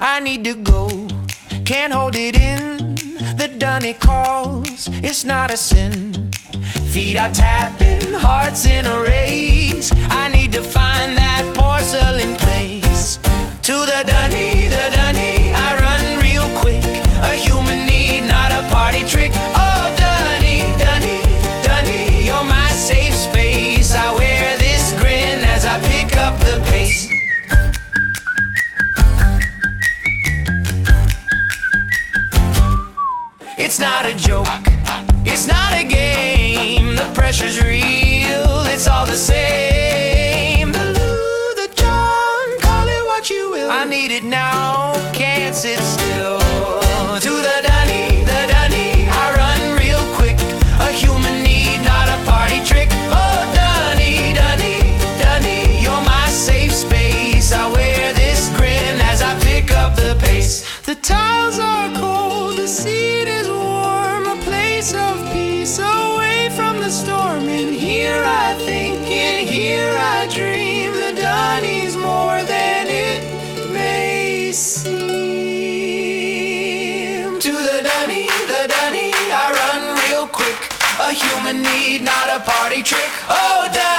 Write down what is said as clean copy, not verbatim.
I need to go, can't hold it in. The Dunny calls, it's not a sin. Feet are tapping, hearts in a race. I need to find that porcelain place. To the Dunny, I run real quick. A human need, not a party trick. Oh, Dunny, you're my safe space. I wear this grin as I pick up the pace. It's not a joke, it's not a game. The pressure's real, it's all the same. The Lou, the John, call it what you will. I need it now, can't sit still. To the Dunny, I run real quick. A human need, not a party trick. Oh, Dunny, you're my safe space. I wear this grin as I pick up the pace. The tiles are cold, the seat is warm. A place of peace away from the storm. In here I think, in here I dream. The Dunny's more than it may seem. To the Dunny, I run real quick. A human need, not a party trick. Oh, Dunny.